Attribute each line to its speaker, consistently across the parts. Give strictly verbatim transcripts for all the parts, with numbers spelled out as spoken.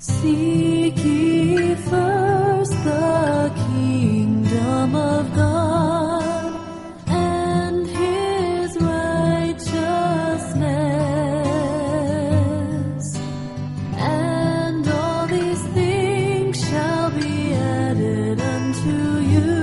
Speaker 1: Seek ye first the kingdom of God and his righteousness, and all these things shall be added unto you.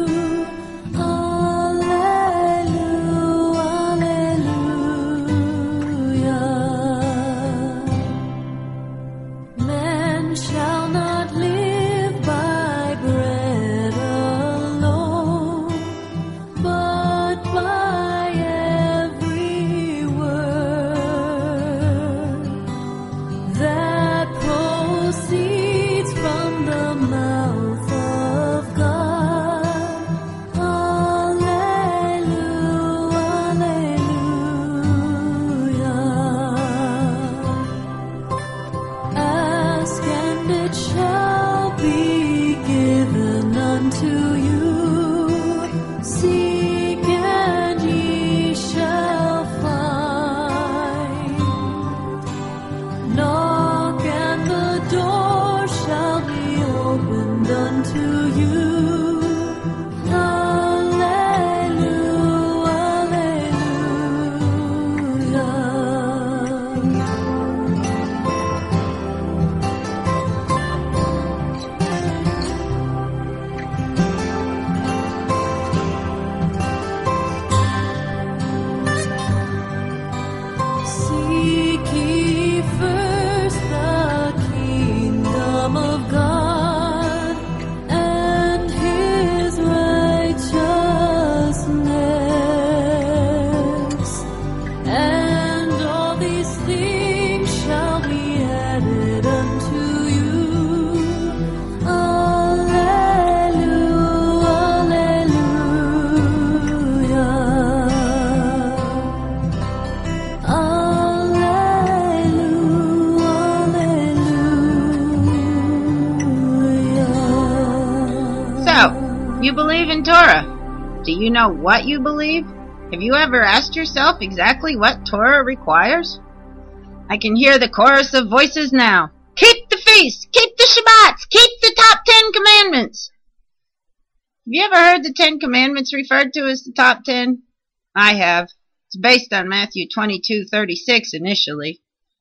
Speaker 2: You believe in Torah. Do you know what you believe? Have you ever asked yourself exactly what Torah requires? I can hear the chorus of voices now. Keep the feast! Keep the Shabbats! Keep the top ten commandments! Have you ever heard the Ten Commandments referred to as the top ten? I have. It's based on Matthew twenty-two thirty-six initially.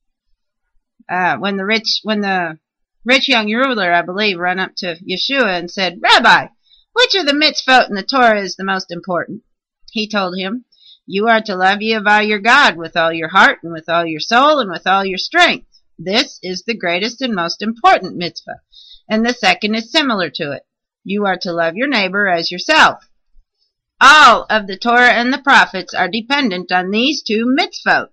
Speaker 2: Uh, when the rich, when the rich young ruler, I believe, ran up to Yeshua and said, Rabbi, which of the mitzvot in the Torah is the most important? He told him, you are to love Yehovah your God with all your heart and with all your soul and with all your strength. This is the greatest and most important mitzvah. And the second is similar to it. You are to love your neighbor as yourself. All of the Torah and the prophets are dependent on these two mitzvot.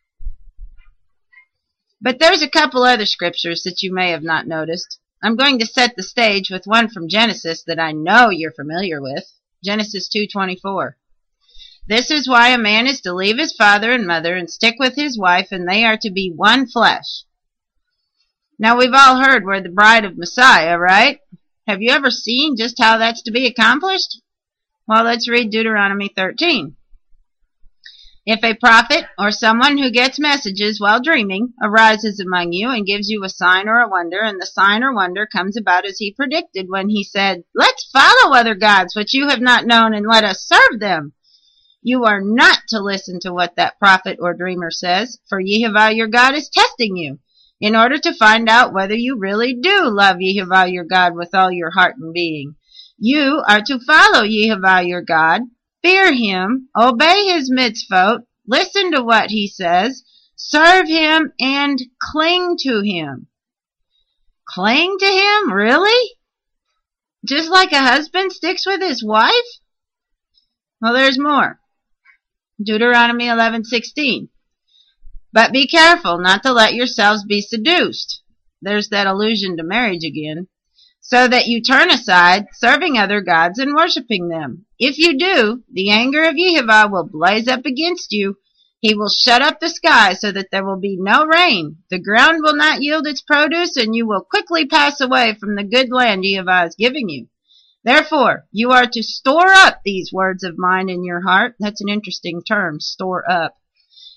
Speaker 2: But there's a couple other scriptures that you may have not noticed. I'm going to set the stage with one from Genesis that I know you're familiar with. Genesis two twenty-four. This is why a man is to leave his father and mother and stick with his wife, and they are to be one flesh. Now we've all heard we're the bride of Messiah, right? Have you ever seen just how that's to be accomplished? Well, let's read Deuteronomy thirteen. If a prophet or someone who gets messages while dreaming arises among you and gives you a sign or a wonder, and the sign or wonder comes about as he predicted when he said, let's follow other gods which you have not known and let us serve them, you are not to listen to what that prophet or dreamer says, for Yehovah your God is testing you in order to find out whether you really do love Yehovah your God with all your heart and being. You are to follow Yehovah your God, fear him, obey his mitzvot, listen to what he says, serve him, and cling to him. Cling to him? Really? Just like a husband sticks with his wife? Well, there's more. Deuteronomy eleven sixteen. But be careful not to let yourselves be seduced. There's that allusion to marriage again. So that you turn aside, serving other gods and worshiping them. If you do, the anger of Yehovah will blaze up against you. He will shut up the sky so that there will be no rain. The ground will not yield its produce, and you will quickly pass away from the good land Yehovah is giving you. Therefore, you are to store up these words of mine in your heart. That's an interesting term, store up.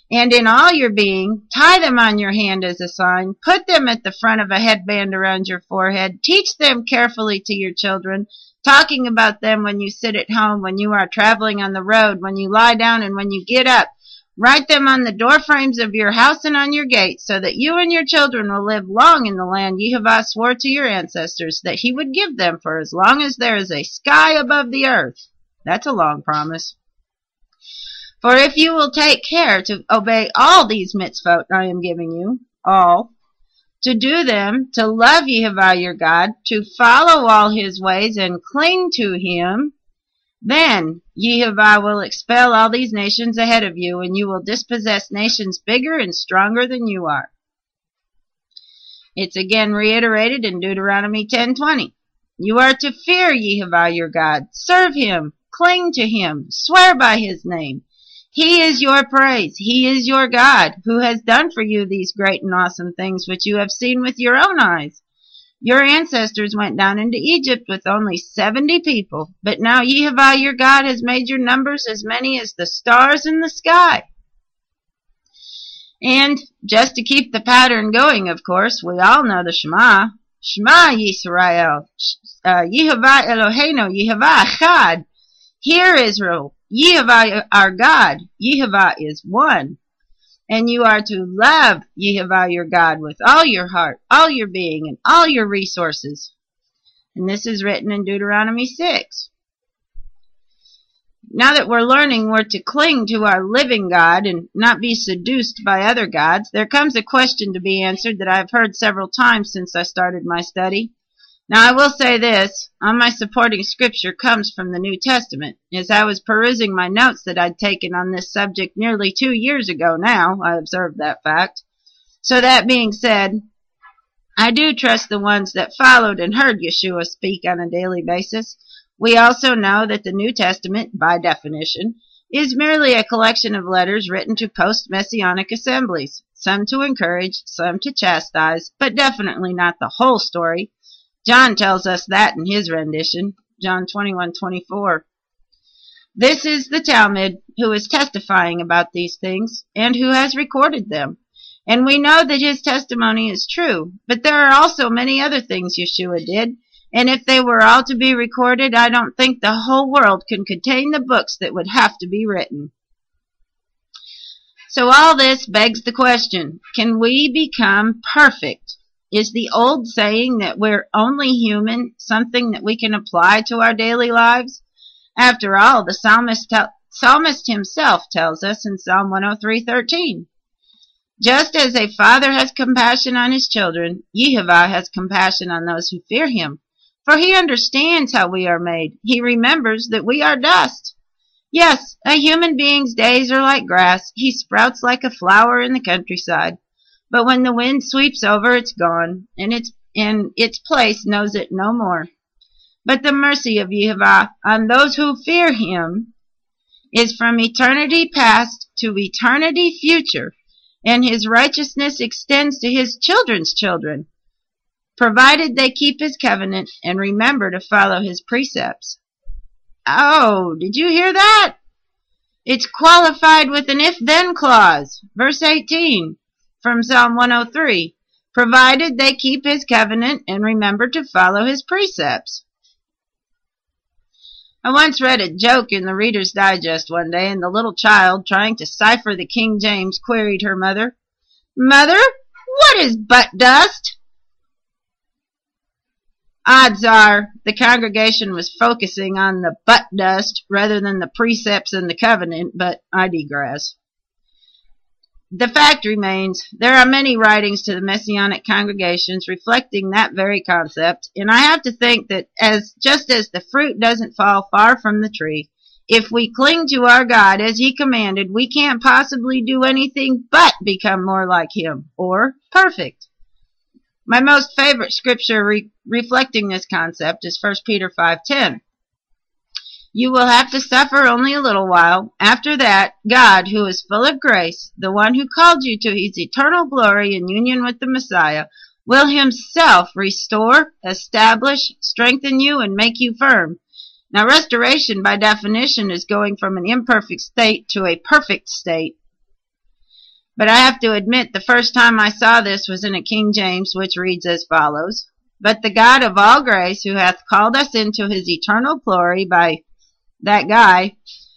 Speaker 2: And in all your being, tie them on your hand as a sign, put them at the front of a headband around your forehead, teach them carefully to your children, talking about them when you sit at home, when you are traveling on the road, when you lie down, and when you get up. Write them on the door frames of your house and on your gates, so that you and your children will live long in the land Yehovah swore to your ancestors that he would give them for as long as there is a sky above the earth. That's a long promise. For if you will take care to obey all these mitzvot I am giving you, all, to do them, to love Yehovah your God, to follow all his ways and cling to him, then Yehovah will expel all these nations ahead of you, and you will dispossess nations bigger and stronger than you are. It's again reiterated in Deuteronomy ten twenty. You are to fear Yehovah your God, serve him, cling to him, swear by his name. He is your praise. He is your God, who has done for you these great and awesome things which you have seen with your own eyes. Your ancestors went down into Egypt with only seventy people, but now Yehovah your God has made your numbers as many as the stars in the sky. And just to keep the pattern going, of course, we all know the Shema. Shema Yisrael, uh, Yehovah Eloheinu, Yehovah Echad. Hear, Israel, Yehovah our God, Yehovah is one. And you are to love Yehovah your God with all your heart, all your being, and all your resources. And this is written in Deuteronomy six. Now that we're learning we're to cling to our living God and not be seduced by other gods, there comes a question to be answered that I've heard several times since I started my study. Now I will say this, all my supporting scripture comes from the New Testament. As I was perusing my notes that I'd taken on this subject nearly two years ago now, I observed that fact. So that being said, I do trust the ones that followed and heard Yeshua speak on a daily basis. We also know that the New Testament, by definition, is merely a collection of letters written to post-Messianic assemblies, some to encourage, some to chastise, but definitely not the whole story. John tells us that in his rendition, John twenty-one twenty-four. This is the Talmud who is testifying about these things and who has recorded them. And we know that his testimony is true, but there are also many other things Yeshua did, and if they were all to be recorded, I don't think the whole world can contain the books that would have to be written. So all this begs the question, can we become perfect? Is the old saying that we're only human something that we can apply to our daily lives? After all, the psalmist, te- psalmist himself tells us in Psalm one oh three thirteen, just as a father has compassion on his children, Yehovah has compassion on those who fear him. For he understands how we are made. He remembers that we are dust. Yes, a human being's days are like grass. He sprouts like a flower in the countryside. But when the wind sweeps over, it's gone, and its in its place knows it no more. But the mercy of Yehovah on those who fear him is from eternity past to eternity future, and his righteousness extends to his children's children, provided they keep his covenant and remember to follow his precepts. Oh, did you hear that? It's qualified with an if-then clause. Verse eighteen. From Psalm one oh three, provided they keep his covenant and remember to follow his precepts. I once read a joke in the Reader's Digest one day, and the little child, trying to cipher the King James, queried her mother, "Mother, what is butt dust?" Odds are the congregation was focusing on the butt dust rather than the precepts and the covenant, but I digress. The fact remains, there are many writings to the Messianic congregations reflecting that very concept, and I have to think that as just as the fruit doesn't fall far from the tree, if we cling to our God as he commanded, we can't possibly do anything but become more like him, or perfect. My most favorite scripture re- reflecting this concept is First Peter five ten. You will have to suffer only a little while. After that, God, who is full of grace, the one who called you to his eternal glory in union with the Messiah, will himself restore, establish, strengthen you, and make you firm. Now, restoration, by definition, is going from an imperfect state to a perfect state. But I have to admit the first time I saw this was in a King James, which reads as follows. But the God of all grace, who hath called us into his eternal glory by that guy,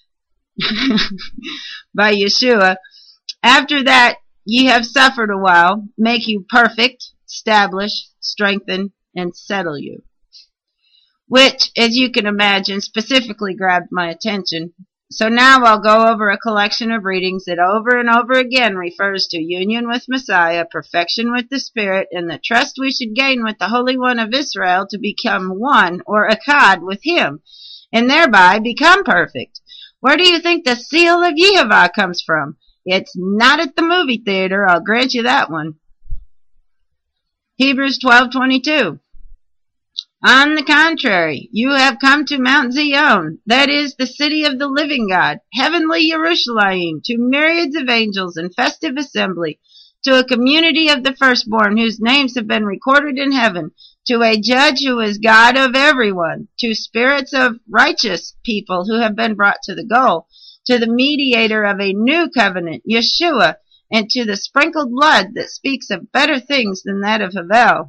Speaker 2: by Yeshua, after that ye have suffered a while, make you perfect, establish, strengthen, and settle you. Which, as you can imagine, specifically grabbed my attention. So now I'll go over a collection of readings that over and over again refers to union with Messiah, perfection with the Spirit, and the trust we should gain with the Holy One of Israel to become one, or echad, with him, and thereby become perfect. Where do you think the seal of Yehovah comes from? It's not at the movie theater, I'll grant you that one. Hebrews twelve twenty-two. On the contrary, you have come to Mount Zion, that is, the city of the living God, heavenly Jerusalem, to myriads of angels in festive assembly, to a community of the firstborn whose names have been recorded in heaven, to a judge who is God of everyone, to spirits of righteous people who have been brought to the goal, to the mediator of a new covenant, Yeshua, and to the sprinkled blood that speaks of better things than that of Havel.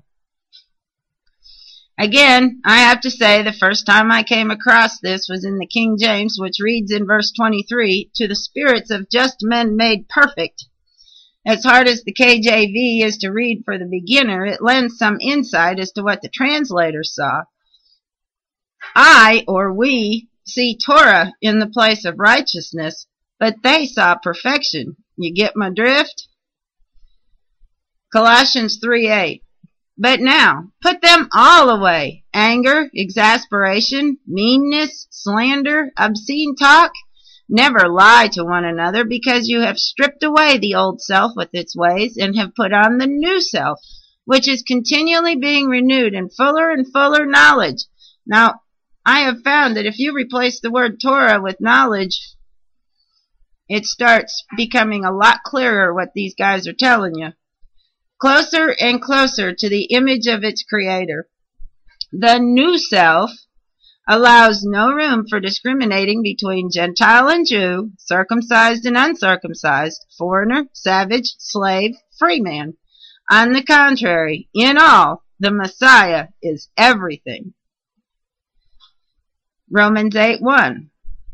Speaker 2: Again, I have to say the first time I came across this was in the King James, which reads in verse twenty-three, to the spirits of just men made perfect. As hard as the K J V is to read for the beginner, it lends some insight as to what the translators saw. I, or we, see Torah in the place of righteousness, but they saw perfection. You get my drift? Colossians three eight. But now, put them all away. Anger, exasperation, meanness, slander, obscene talk. Never lie to one another, because you have stripped away the old self with its ways and have put on the new self, which is continually being renewed in fuller and fuller knowledge. Now, I have found that if you replace the word Torah with knowledge, it starts becoming a lot clearer what these guys are telling you. Closer and closer to the image of its creator. The new self allows no room for discriminating between Gentile and Jew, circumcised and uncircumcised, foreigner, savage, slave, free man. On the contrary, in all, the Messiah is everything. Romans eight one.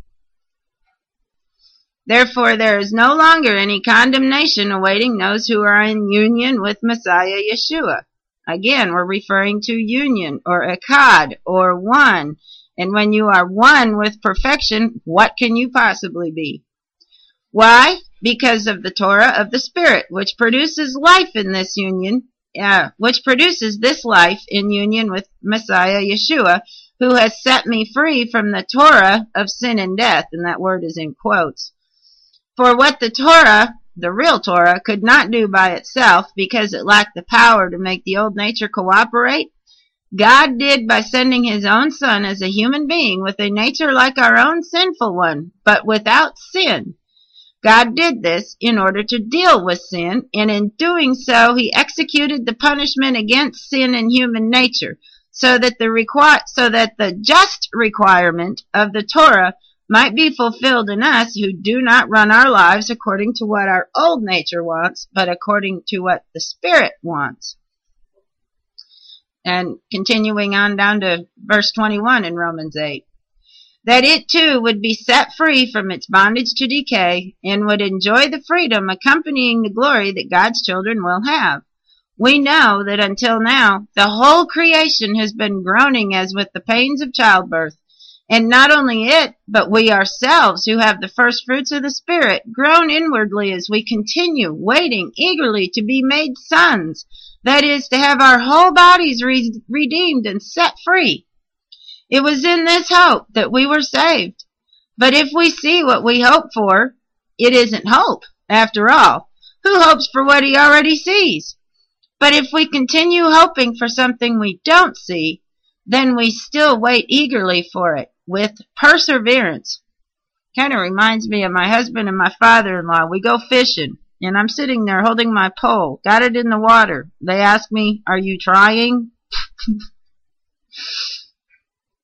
Speaker 2: Therefore, there is no longer any condemnation awaiting those who are in union with Messiah Yeshua. Again, we're referring to union, or echad, or one. And when you are one with perfection, what can you possibly be? Why? Because of the Torah of the Spirit, which produces life in this union, uh, which produces this life in union with Messiah Yeshua, who has set me free from the Torah of sin and death. And that word is in quotes. For what the Torah, the real Torah, could not do by itself because it lacked the power to make the old nature cooperate, God did by sending his own Son as a human being with a nature like our own sinful one, but without sin. God did this in order to deal with sin, and in doing so, he executed the punishment against sin in human nature, so that the requi- so that the just requirement of the Torah might be fulfilled in us who do not run our lives according to what our old nature wants, but according to what the Spirit wants. And continuing on down to verse twenty-one in Romans eight. That it too would be set free from its bondage to decay and would enjoy the freedom accompanying the glory that God's children will have. We know that until now, the whole creation has been groaning as with the pains of childbirth. And not only it, but we ourselves who have the first fruits of the Spirit groan inwardly as we continue waiting eagerly to be made sons, that is, to have our whole bodies re- redeemed and set free. It was in this hope that we were saved. But if we see what we hope for, it isn't hope, after all. Who hopes for what he already sees? But if we continue hoping for something we don't see, then we still wait eagerly for it, with perseverance. Kind of reminds me of my husband and my father-in-law. We go fishing, and I'm sitting there holding my pole, got it in the water. They ask me, "Are you trying?"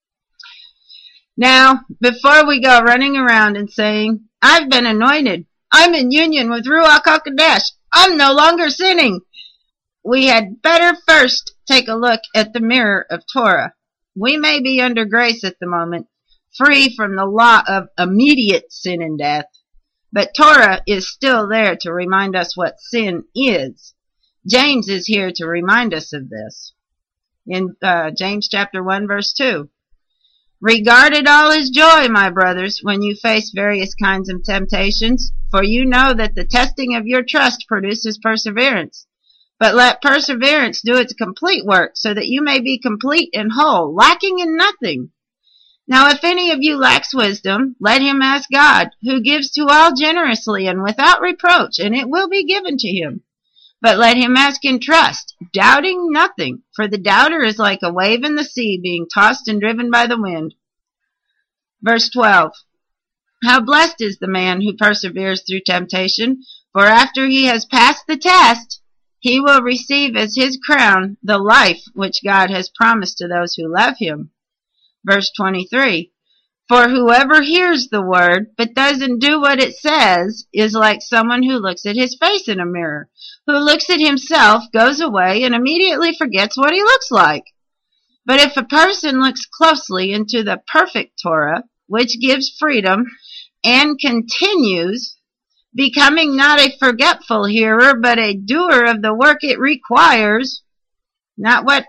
Speaker 2: Now, before we go running around and saying, "I've been anointed, I'm in union with Ruach HaKodesh. I'm no longer sinning. We had better first take a look at the mirror of Torah. We may be under grace at the moment, free from the law of immediate sin and death, but Torah is still there to remind us what sin is. James is here to remind us of this. In uh, James chapter one, verse two. Regard it all as joy, my brothers, when you face various kinds of temptations, for you know that the testing of your trust produces perseverance. But let perseverance do its complete work, so that you may be complete and whole, lacking in nothing. Now if any of you lacks wisdom, let him ask God, who gives to all generously and without reproach, and it will be given to him. But let him ask in trust, doubting nothing, for the doubter is like a wave in the sea, being tossed and driven by the wind. Verse twelve. How blessed is the man who perseveres through temptation, for after he has passed the test, he will receive as his crown the life which God has promised to those who love him. Verse twenty-three. For whoever hears the word, but doesn't do what it says, is like someone who looks at his face in a mirror, who looks at himself, goes away, and immediately forgets what he looks like. But if a person looks closely into the perfect Torah, which gives freedom, and continues, becoming not a forgetful hearer, but a doer of the work it requires, not what,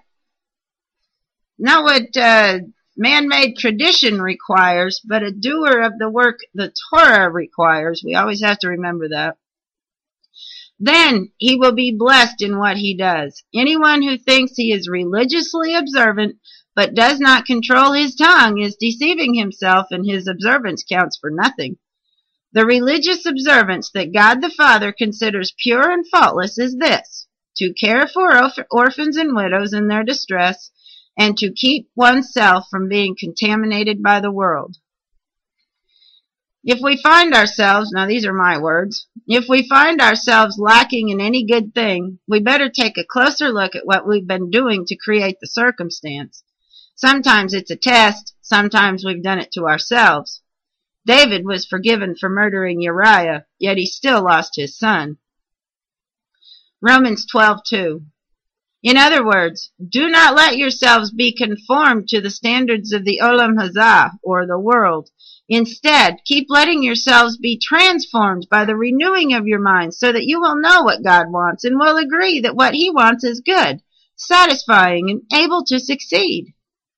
Speaker 2: not what, uh, man-made tradition requires, but a doer of the work the Torah requires. We always have to remember that. Then he will be blessed in what he does. Anyone who thinks he is religiously observant but does not control his tongue is deceiving himself, and his observance counts for nothing. The religious observance that God the Father considers pure and faultless is this: to care for orphans and widows in their distress, and to keep oneself from being contaminated by the world. If we find ourselves, now these are my words, if we find ourselves lacking in any good thing, we better take a closer look at what we've been doing to create the circumstance. Sometimes it's a test, sometimes we've done it to ourselves. David was forgiven for murdering Uriah, yet he still lost his son. Romans twelve two. In other words, do not let yourselves be conformed to the standards of the Olam Hazah, or the world. Instead, keep letting yourselves be transformed by the renewing of your minds, so that you will know what God wants and will agree that what he wants is good, satisfying, and able to succeed.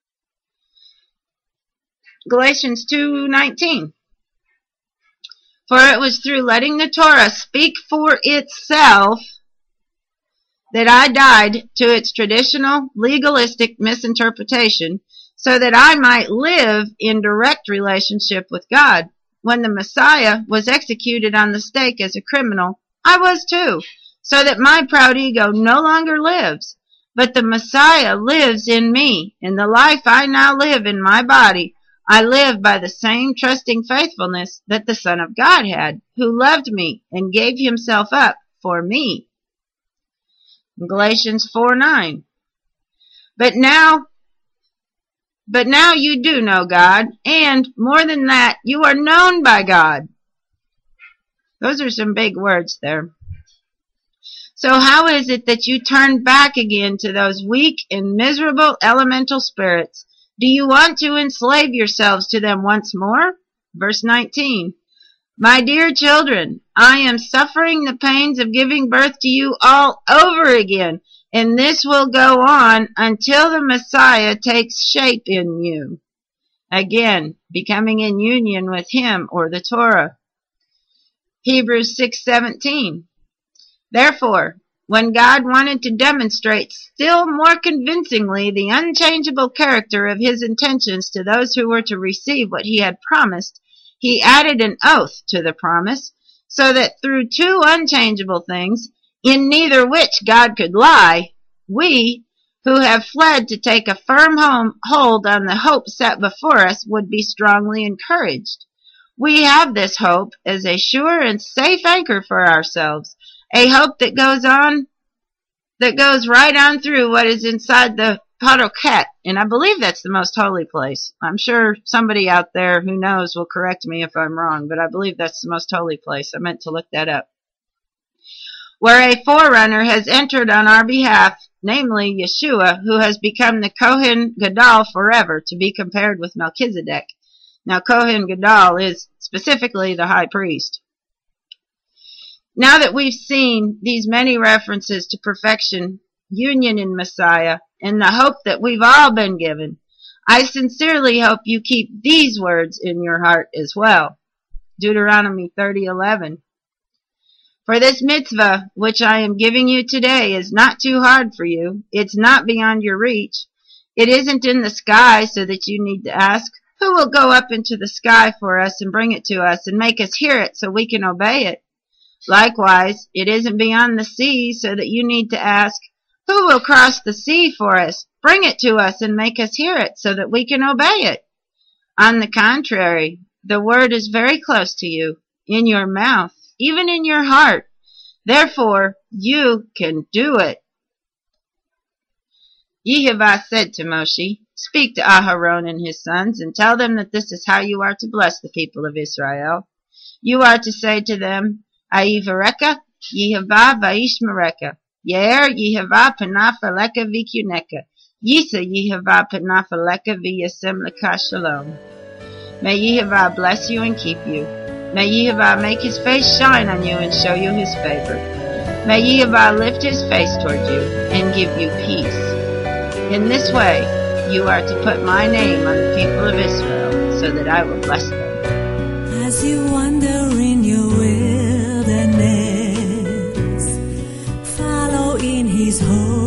Speaker 2: Galatians two nineteen. For it was through letting the Torah speak for itself that I died to its traditional, legalistic misinterpretation, so that I might live in direct relationship with God. When the Messiah was executed on the stake as a criminal, I was too, so that my proud ego no longer lives, but the Messiah lives in me. In the life I now live in my body, I live by the same trusting faithfulness that the Son of God had, who loved me and gave himself up for me. Galatians four nine. But now, but now you do know God, and more than that, you are known by God. Those are some big words there. So how is it that you turn back again to those weak and miserable elemental spirits? Do you want to enslave yourselves to them once more? Verse nineteen. My dear children, I am suffering the pains of giving birth to you all over again, and this will go on until the Messiah takes shape in you. Again, becoming in union with him, or the Torah. Hebrews six seventeen. Therefore, when God wanted to demonstrate still more convincingly the unchangeable character of his intentions to those who were to receive what he had promised, he added an oath to the promise, so that through two unchangeable things, in neither which God could lie, we, who have fled to take a firm home, hold on the hope set before us, would be strongly encouraged. We have this hope as a sure and safe anchor for ourselves, a hope that goes on, that goes right on through what is inside the Paroket, and I believe that's the most holy place. I'm sure somebody out there who knows will correct me if I'm wrong, but I believe that's the most holy place. I meant to look that up. Where a forerunner has entered on our behalf, namely Yeshua, who has become the Kohen Gadol forever, to be compared with Melchizedek. Now, Kohen Gadol is specifically the high priest. Now that we've seen these many references to perfection, union in Messiah, and the hope that we've all been given, I sincerely hope you keep these words in your heart as well. Deuteronomy thirty eleven. For this mitzvah, which I am giving you today, is not too hard for you. It's not beyond your reach. It isn't in the sky so that you need to ask, who will go up into the sky for us and bring it to us and make us hear it so we can obey it? Likewise, it isn't beyond the sea so that you need to ask, who will cross the sea for us, bring it to us and make us hear it so that we can obey it? On the contrary, the word is very close to you, in your mouth, even in your heart. Therefore, you can do it. Yehovah said to Moshe, speak to Aharon and his sons, and tell them that this is how you are to bless the people of Israel. You are to say to them, Ayivareka, Yehovah vayishmereka. Yair Yehovah panav aleka v'kuneka. Yisa Yehovah panav aleka v'yasem leka shalom. May Yehovah bless you and keep you. May Yehovah make his face shine on you and show you his favor. May Yehovah lift his face toward you and give you peace. In this way, you are to put my name on the people of Israel so that I will bless them.
Speaker 1: As you wander in your wilderness, follow in his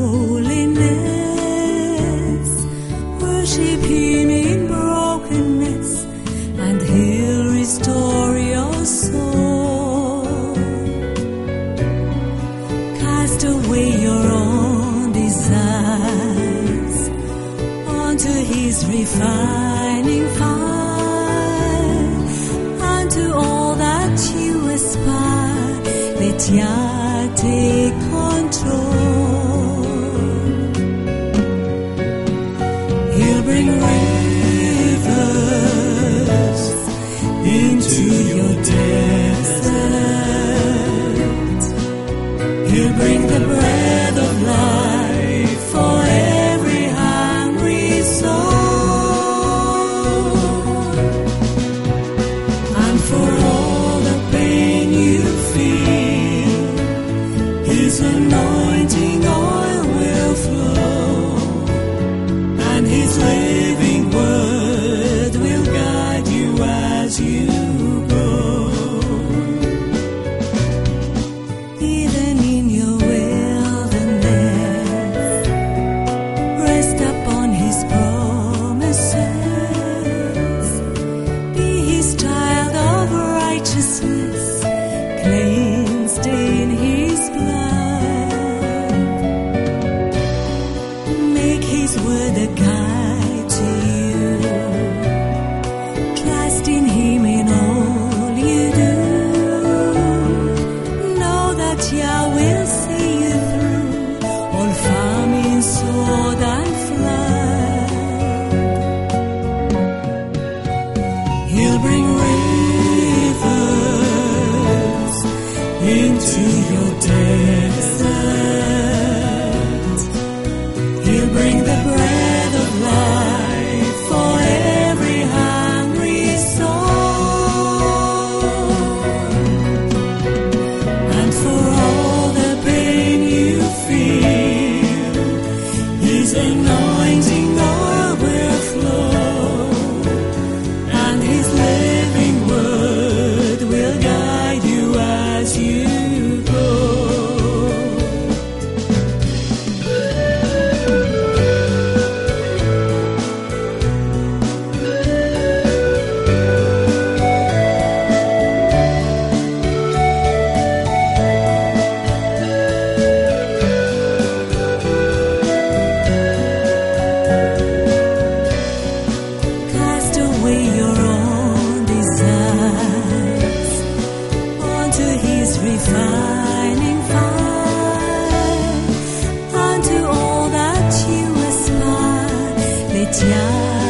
Speaker 1: holiness. Worship him in brokenness, and he'll restore your soul. Cast away your own desires onto his refining fire, unto all that you aspire. Let Yah take control. He'll bring rivers into your desert. He'll bring the bread of life for every hungry soul. And for all the pain you feel, his anointing oil will flow, and his living word will guide you as you go. Even in your wilderness, rest upon his promises. Be his child of righteousness, cleansed in his blood. Make his word a guide to you. Trust in him in all you do. Know that Yah will see you through all famine, sword, and flood. He'll bring rivers into your desert. He'll bring the bread of life for every hungry soul. And for all the pain you feel, his anointing oil will flow, and his living word will guide you as you go. tiens.